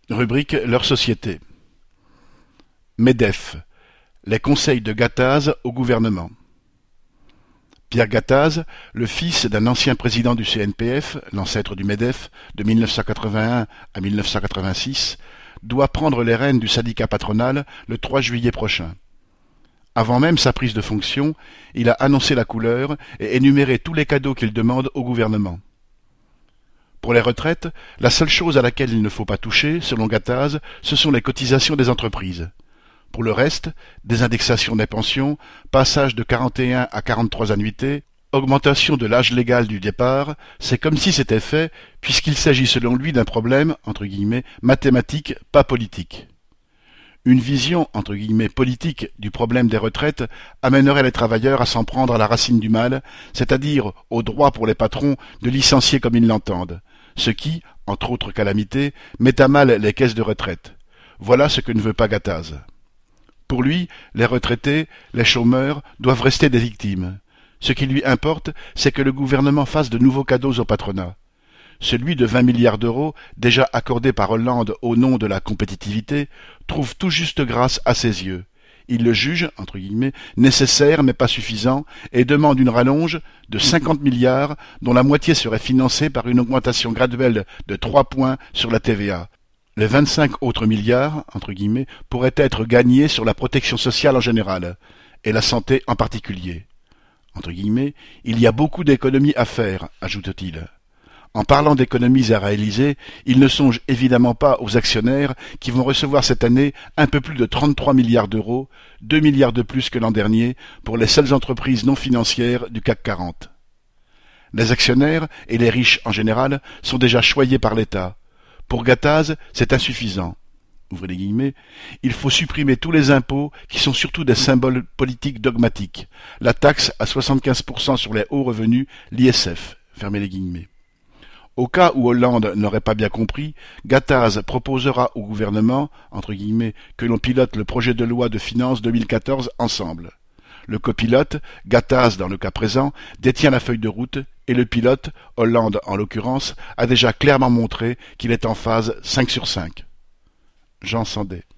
Rubrique Leur société. MEDEF, les conseils de Gattaz au gouvernement. Pierre Gattaz, le fils d'un ancien président du CNPF, l'ancêtre du MEDEF, de 1981 à 1986, doit prendre les rênes du syndicat patronal le 3 juillet prochain. Avant même sa prise de fonction, il a annoncé la couleur et énuméré tous les cadeaux qu'il demande au gouvernement. Pour les retraites, la seule chose à laquelle il ne faut pas toucher, selon Gattaz, ce sont les cotisations des entreprises. Pour le reste, désindexation des pensions, passage de 41 à 43 annuités, augmentation de l'âge légal du départ, c'est comme si c'était fait, puisqu'il s'agit selon lui d'un problème, entre guillemets, mathématique, pas politique. Une vision, entre guillemets, politique du problème des retraites amènerait les travailleurs à s'en prendre à la racine du mal, c'est-à-dire au droit pour les patrons de licencier comme ils l'entendent, ce qui, entre autres calamités, met à mal les caisses de retraite. Voilà ce que ne veut pas Gattaz. Pour lui, les retraités, les chômeurs, doivent rester des victimes. Ce qui lui importe, c'est que le gouvernement fasse de nouveaux cadeaux au patronat. Celui de 20 milliards d'euros, déjà accordé par Hollande au nom de la compétitivité, trouve tout juste grâce à ses yeux. Il le juge, entre guillemets, nécessaire mais pas suffisant, et demande une rallonge de 50 milliards, dont la moitié serait financée par une augmentation graduelle de 3 points sur la TVA. Les 25 autres milliards, entre guillemets, pourraient être gagnés sur la protection sociale en général, et la santé en particulier. Entre guillemets, il y a beaucoup d'économies à faire, ajoute-t-il. En parlant d'économies à réaliser, il ne songe évidemment pas aux actionnaires qui vont recevoir cette année un peu plus de 33 milliards d'euros, 2 milliards de plus que l'an dernier, pour les seules entreprises non financières du CAC 40. Les actionnaires, et les riches en général, sont déjà choyés par l'État. Pour Gattaz, c'est insuffisant. Ouvrez les guillemets, il faut supprimer tous les impôts qui sont surtout des symboles politiques dogmatiques. La taxe à 75% sur les hauts revenus, l'ISF. Fermez les guillemets. Au cas où Hollande n'aurait pas bien compris, Gattaz proposera au gouvernement, entre guillemets, que l'on pilote le projet de loi de finances 2014 ensemble. Le copilote, Gattaz dans le cas présent, détient la feuille de route, et le pilote, Hollande en l'occurrence, a déjà clairement montré qu'il est en phase 5 sur 5. Jean Sandé.